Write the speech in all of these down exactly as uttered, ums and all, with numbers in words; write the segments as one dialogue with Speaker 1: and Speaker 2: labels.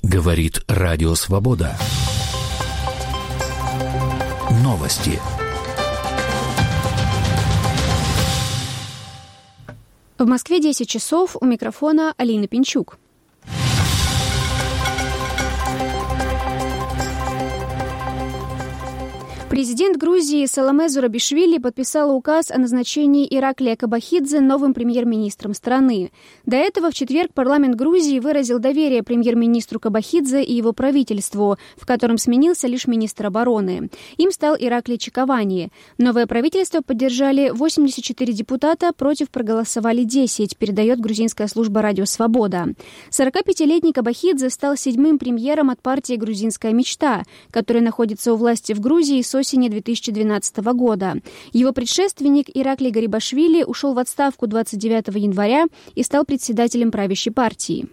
Speaker 1: Говорит Радио Свобода. Новости.
Speaker 2: В Москве десять часов, у микрофона Алина Пинчук. Президент Грузии Саломе Зурабишвили подписала указ о назначении Ираклия Кобахидзе новым премьер-министром страны. До этого в четверг парламент Грузии выразил доверие премьер-министру Кобахидзе и его правительству, в котором сменился лишь министр обороны. Им стал Ираклий Чикавани. Новое правительство поддержали восемьдесят четыре депутата, против проголосовали десять, передает грузинская служба «Радио Свобода». сорокапятилетний Кобахидзе стал седьмым премьером от партии «Грузинская мечта», которая находится у власти в Грузии с осени две тысячи двенадцатого года. Его предшественник Ираклий Гарибашвили ушел в отставку двадцать девятого января и стал председателем правящей партии.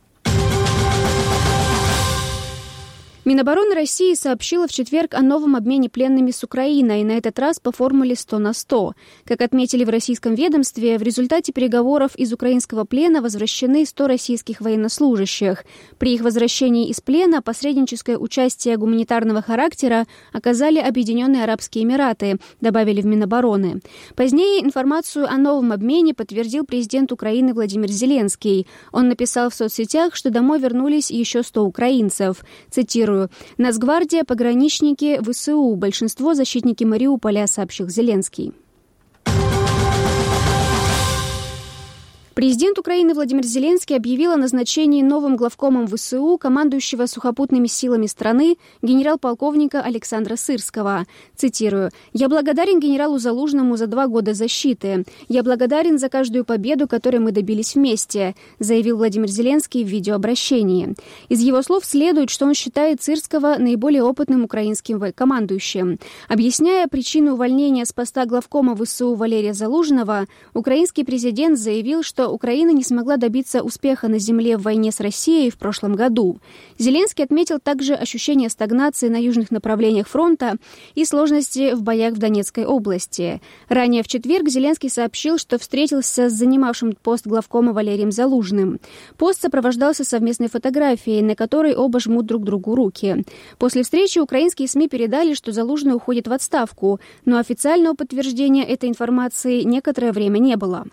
Speaker 2: Минобороны России сообщила в четверг о новом обмене пленными с Украиной, на этот раз по формуле сто на сто. Как отметили в российском ведомстве, в результате переговоров из украинского плена возвращены сто российских военнослужащих. При их возвращении из плена посредническое участие гуманитарного характера оказали Объединенные Арабские Эмираты, добавили в Минобороны. Позднее информацию о новом обмене подтвердил президент Украины Владимир Зеленский. Он написал в соцсетях, что домой вернулись еще сто украинцев. Цитирую: «Нацгвардия, пограничники, ВСУ, большинство защитники Мариуполя», сообщил Зеленский. Президент Украины Владимир Зеленский объявил о назначении новым главкомом ВСУ командующего сухопутными силами страны генерал-полковника Александра Сырского. Цитирую: «Я благодарен генералу Залужному за два года защиты. Я благодарен за каждую победу, которой мы добились вместе», заявил Владимир Зеленский в видеообращении. Из его слов следует, что он считает Сырского наиболее опытным украинским командующим. Объясняя причину увольнения с поста главкома ВСУ Валерия Залужного, украинский президент заявил, что Украина не смогла добиться успеха на земле в войне с Россией в прошлом году. Зеленский отметил также ощущение стагнации на южных направлениях фронта и сложности в боях в Донецкой области. Ранее в четверг Зеленский сообщил, что встретился с занимавшим пост главкома Валерием Залужным. Пост сопровождался совместной фотографией, на которой оба жмут друг другу руки. После встречи украинские СМИ передали, что Залужный уходит в отставку, но официального подтверждения этой информации некоторое время не было.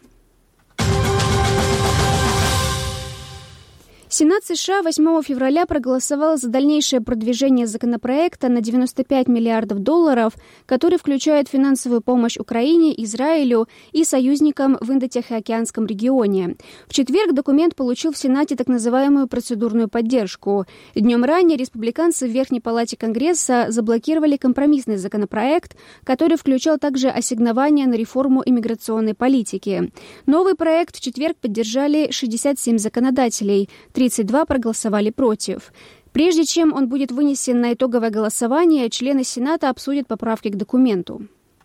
Speaker 2: Сенат США восьмого февраля проголосовал за дальнейшее продвижение законопроекта на девяносто пять миллиардов долларов, который включает финансовую помощь Украине, Израилю и союзникам в Индо-Тихоокеанском регионе. В четверг документ получил в Сенате так называемую процедурную поддержку. Днем ранее республиканцы в Верхней палате Конгресса заблокировали компромиссный законопроект, который включал также ассигнования на реформу иммиграционной политики. Новый проект в четверг поддержали шестьдесят семь законодателей, тридцать два проголосовали против. Прежде чем он будет вынесен на итоговое голосование, члены Сената обсудят поправки к документу.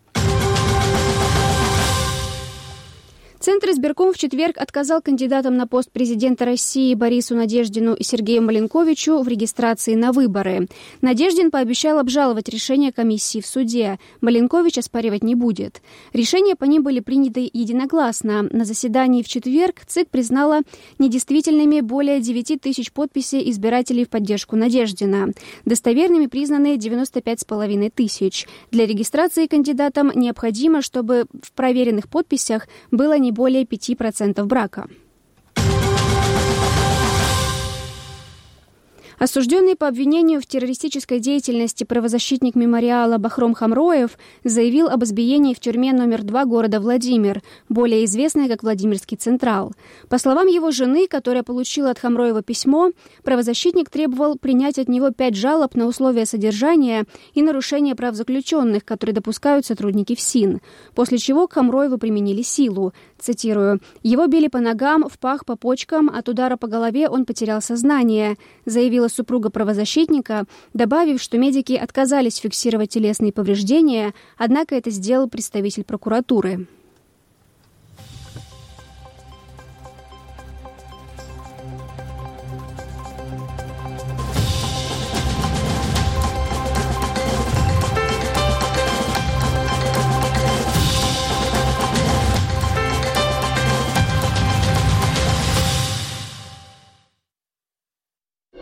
Speaker 2: Центр избирком в четверг отказал кандидатам на пост президента России Борису Надеждину и Сергею Маленковичу в регистрации на выборы. Надеждин пообещал обжаловать решение комиссии в суде. Маленкович оспаривать не будет. Решения по ним были приняты единогласно. На заседании в четверг ЦИК признала недействительными более девять тысяч подписей избирателей в поддержку Надеждина. Достоверными признаны девяносто пять с половиной тысяч. Для регистрации кандидатам необходимо, чтобы в проверенных подписях было не более пяти процентов брака. Осужденный по обвинению в террористической деятельности правозащитник мемориала Бахром Хамроев заявил об избиении в тюрьме номер два города Владимир, более известной как Владимирский Централ. По словам его жены, которая получила от Хамроева письмо, правозащитник требовал принять от него пять жалоб на условия содержания и нарушения прав заключенных, которые допускают сотрудники ФСИН, после чего к Хамроеву применили силу. Цитирую: «Его били по ногам, в пах, по почкам, от удара по голове он потерял сознание», заявила супруга правозащитника, добавив, что медики отказались фиксировать телесные повреждения, однако это сделал представитель прокуратуры.